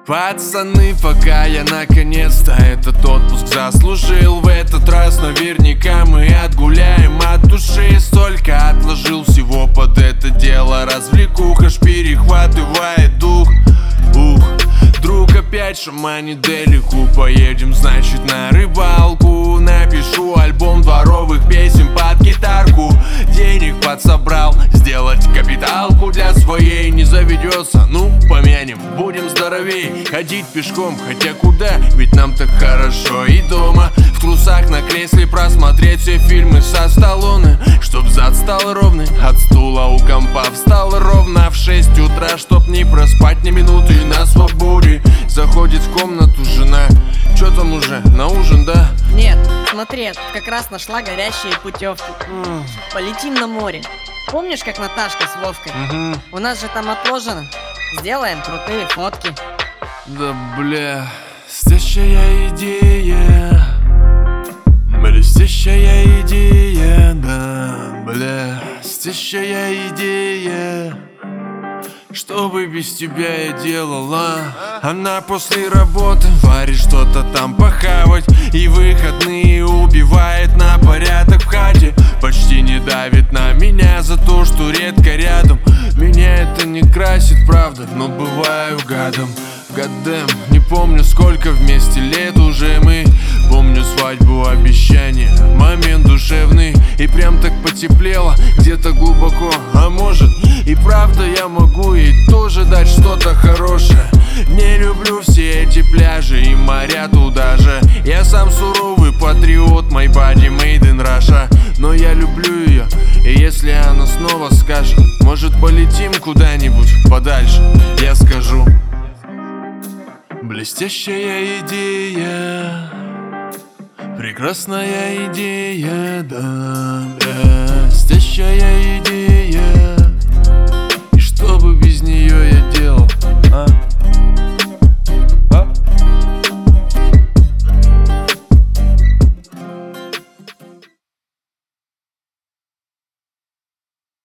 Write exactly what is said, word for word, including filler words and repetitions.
Пацаны, пока я наконец-то этот отпуск заслужил, в этот раз наверняка мы отгуляем от души. Столько отложил всего под это дело, развлекуха аж перехватывает дух. Ух, друг опять шаманит далеко, поедем, значит, на рыбалку. Напишу альбом дворовых песен под гитарку. Денег подсобрал, сделать капиталку для своей не заведется. Ну, помянем, будем здоровей, ходить пешком, хотя куда, ведь нам так хорошо и дома. В трусах на кресле просмотреть все фильмы со Сталлоне, чтоб зад стал ровный, от стула у компа встал ровно в шесть утра, чтоб не проспать ни минуты на свободе. Заходит в комнату жена: чё там уже, на ужин, да? Нет, смотри, как раз нашла горящие путевки. Полетим на море. Помнишь, как Наташка с Вовкой? Угу. У нас же там отложено. Сделаем крутые фотки. Да бля, блестящая идея, блестящая идея, да, бля, блестящая идея. Что бы без тебя я делала? Она после работы варит что-то там похавать, и выходные убивает на порядок в хате. Почти не давит на меня за то, что редко рядом. Меня это не красит, правда, но бываю гадом. Гадэм, не помню, сколько вместе лет уже мы. Помню свадьбу, обещания, момент душевный. И прям так потеплело где-то глубоко. А может и правда я могу ей тоже дать что-то хорошее. Не люблю все эти пляжи и моря туда же. Я сам суровый патриот, my body made in Russia. Но я люблю ее, и если она снова скажет: может, полетим куда-нибудь подальше, я скажу: блестящая идея, прекрасная идея, да, блестящая идея. И что бы без нее я делал, а?